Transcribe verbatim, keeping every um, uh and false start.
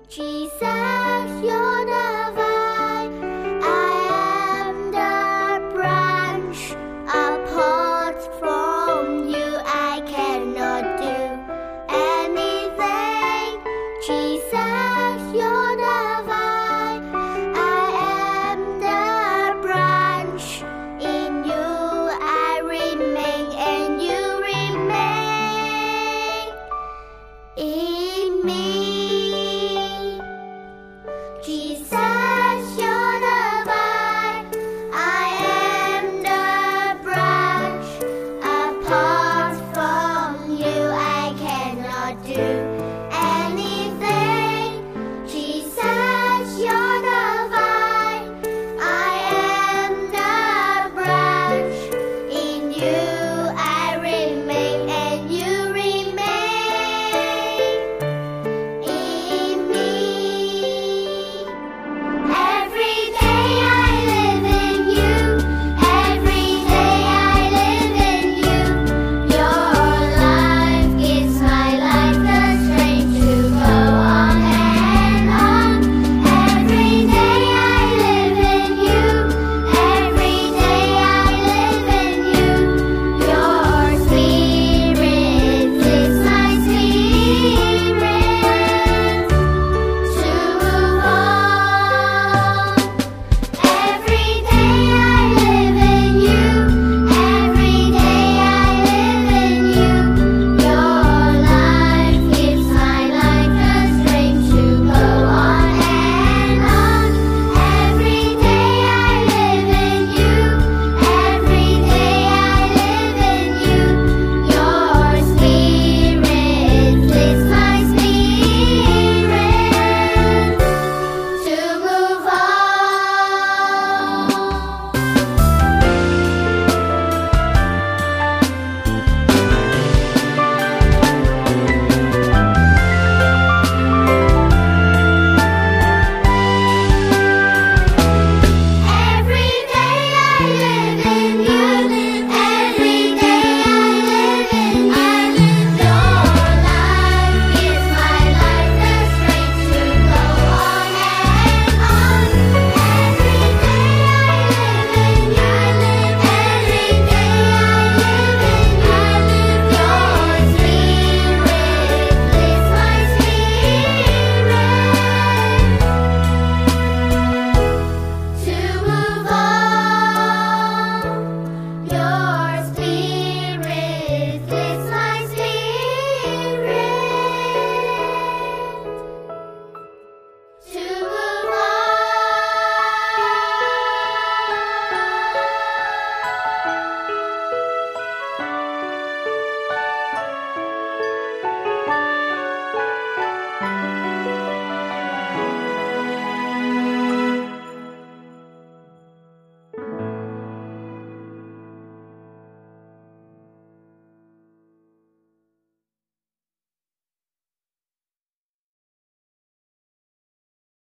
Jesus, you're the vine, I am the branch. Apart from you, I cannot do anything. Jesus, you're the vine, I am the branch. In you I remain, and you remain in me. Jesus, you're the vine, I am the branch. Apart from you, I cannot do